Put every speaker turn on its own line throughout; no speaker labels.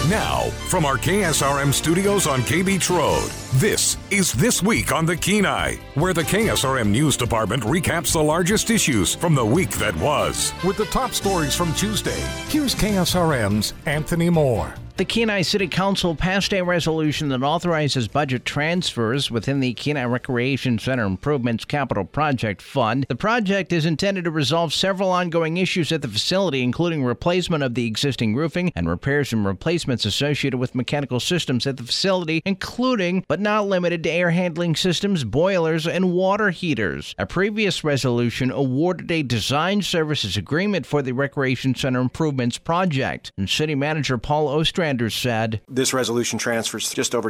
Now, from our KSRM studios on K Beach Road, this is This Week on the Kenai, where the KSRM News Department recaps the largest issues from the week that was. With the top stories from Tuesday, here's KSRM's Anthony Moore.
The Kenai City Council passed a resolution that authorizes budget transfers within the Kenai Recreation Center Improvements Capital Project Fund. The project is intended to resolve several ongoing issues at the facility, including replacement of the existing roofing and repairs and replacements associated with mechanical systems at the facility, including, but not limited to, air handling systems, boilers, and water heaters. A previous resolution awarded a design services agreement for the Recreation Center Improvements Project, and City Manager Paul Ostrander said,
"This resolution transfers just over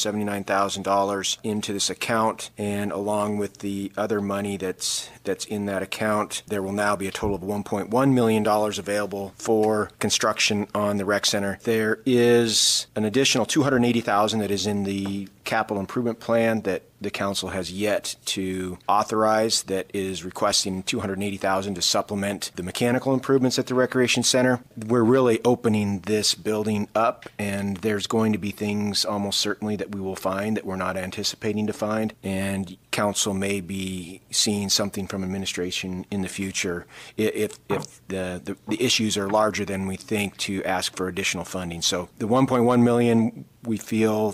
$379,000 into this account, and along with the other money that's in that account, there will now be a total of $1.1 million available for construction on the rec center. There is an additional $280,000 that is in the capital improvement plan that the council has yet to authorize, that is requesting $280,000 to supplement the mechanical improvements at the recreation center. We're really opening this building up, and there's going to be things almost certainly that we will find that we're not anticipating to find, and council may be seeing something from administration in the future if the issues are larger than we think, to ask for additional funding. So the $1.1 million, we feel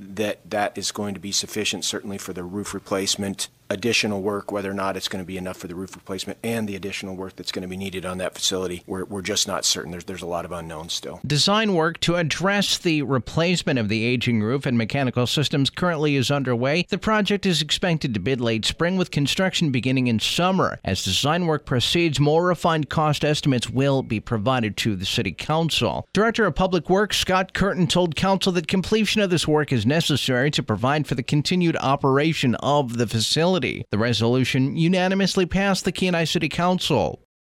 that is going to be sufficient, certainly for the roof replacement. Additional work, whether or not it's going to be enough for the roof replacement and the additional work that's going to be needed on that facility, we're just not certain. There's a lot of unknowns still.
Design work to address the replacement of the aging roof and mechanical systems currently is underway. The project is expected to bid late spring, with construction beginning in summer. As design work proceeds, more refined cost estimates will be provided to the City Council. Director of Public Works Scott Curtin told Council that completion of this work is necessary to provide for the continued operation of the facility. The resolution unanimously passed the Kenai City Council.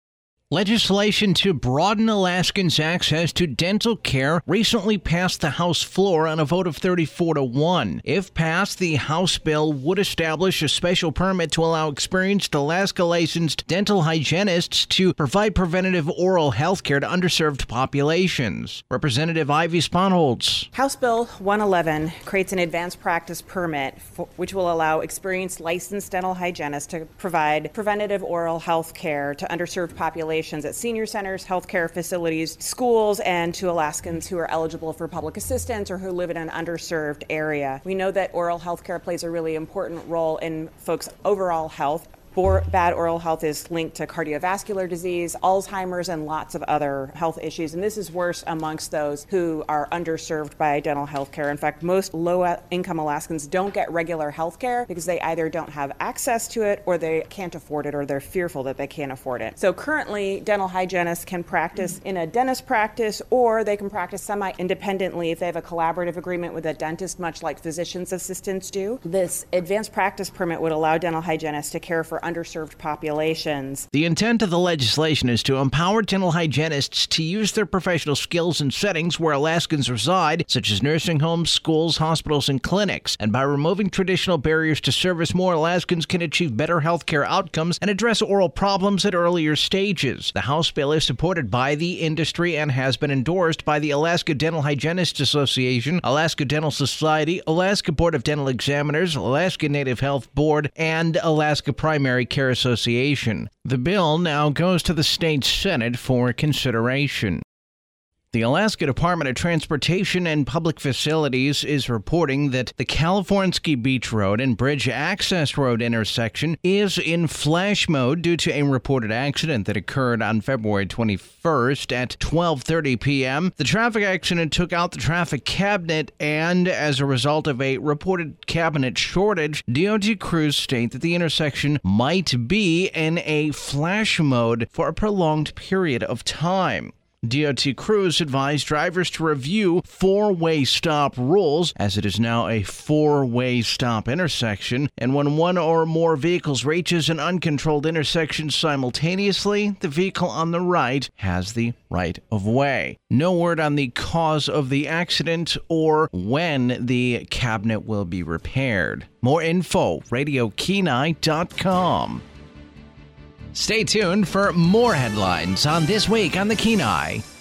Legislation to broaden Alaskans' access to dental care recently passed the House floor on a vote of 34-1. If passed, the House bill would establish a special permit to allow experienced Alaska-licensed dental hygienists to provide preventative oral health care to underserved populations. Representative Ivy Sponholz.
House Bill 111 creates an advanced practice permit which will allow experienced licensed dental hygienists to provide preventative oral health care to underserved populations at senior centers, healthcare facilities, schools, and to Alaskans who are eligible for public assistance or who live in an underserved area. We know that oral health care plays a really important role in folks' overall health. Bad oral health is linked to cardiovascular disease, Alzheimer's, and lots of other health issues. And this is worse amongst those who are underserved by dental health care. In fact, most low-income Alaskans don't get regular health care because they either don't have access to it, or they can't afford it, or they're fearful that they can't afford it. So currently, dental hygienists can practice in a dentist practice, or they can practice semi-independently if they have a collaborative agreement with a dentist, much like physician's assistants do. This advanced practice permit would allow dental hygienists to care for underserved populations.
The intent of the legislation is to empower dental hygienists to use their professional skills in settings where Alaskans reside, such as nursing homes, schools, hospitals, and clinics. And by removing traditional barriers to service, more Alaskans can achieve better healthcare outcomes and address oral problems at earlier stages. The House bill is supported by the industry and has been endorsed by the Alaska Dental Hygienists Association, Alaska Dental Society, Alaska Board of Dental Examiners, Alaska Native Health Board, and Alaska Primary Care Association. The bill now goes to the state Senate for consideration. The Alaska Department of Transportation and Public Facilities is reporting that the Californsky Beach Road and Bridge Access Road intersection is in flash mode due to a reported accident that occurred on February 21st at 12:30 p.m. The traffic accident took out the traffic cabinet, and as a result of a reported cabinet shortage, DOT crews state that the intersection might be in a flash mode for a prolonged period of time. DOT crews advise drivers to review four-way stop rules, as it is now a four-way stop intersection, and when one or more vehicles reaches an uncontrolled intersection simultaneously, the vehicle on the right has the right of way. No word on the cause of the accident or when the cabinet will be repaired. More info, RadioKenai.com. Stay tuned for more headlines on This Week on the Kenai.